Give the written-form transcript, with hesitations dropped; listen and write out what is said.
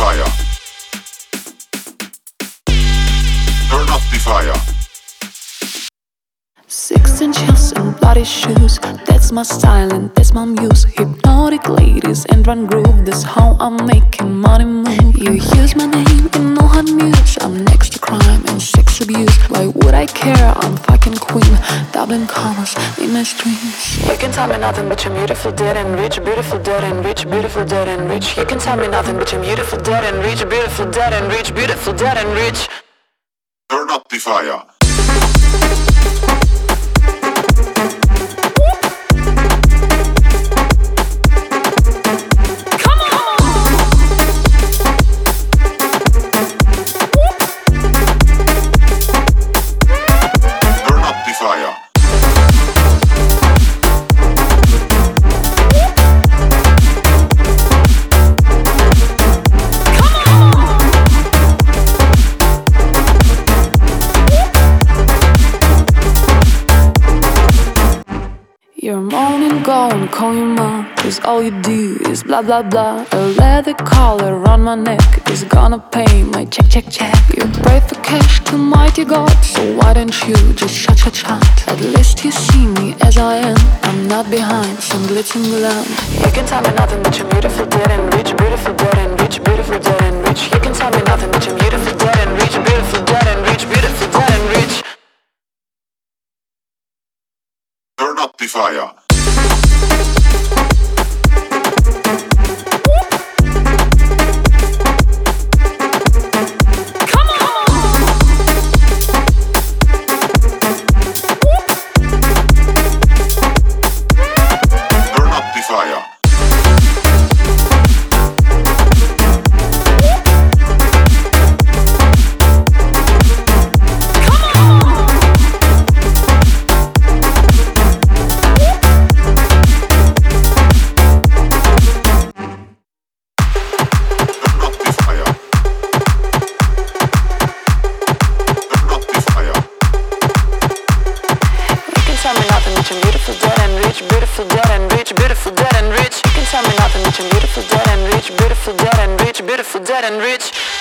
fire. Turn up the fire. 16 heels and bloody shoes, that's my style and that's my muse. Hypnotic ladies and run groove, that's how I'm making money move. You use my name in no hot news, I'm next to crime and sex abuse. Why would I care, I'm fucking queen. Dublin commas in my streams. You can tell me nothing but you're beautiful, dead and rich. Beautiful, dead and rich, beautiful, dead and rich. You can tell me nothing but you're beautiful, dead and rich. Beautiful, dead and rich, beautiful, dead and rich. Turn up the fire. You're moaning, go and call your mom, cause all you do is blah blah blah. A leather collar around my neck is gonna pay my check. You pray for cash to mighty God, so why don't you just shut. At least you see me as I am, I'm not behind some glitz and glam. You can tell me nothing but you're beautiful, dead and rich. Beautiful, dead and rich, beautiful, dead and rich. You can tell me nothing but you're beautiful, dead and rich. Beautiful, dead and rich, beautiful, dead and rich. Turn up the fire. Beautiful, dead and rich, beautiful, dead and rich, beautiful, dead and rich. You can tell me nothing but you're beautiful, dead and rich, beautiful, dead and rich, beautiful, dead and rich.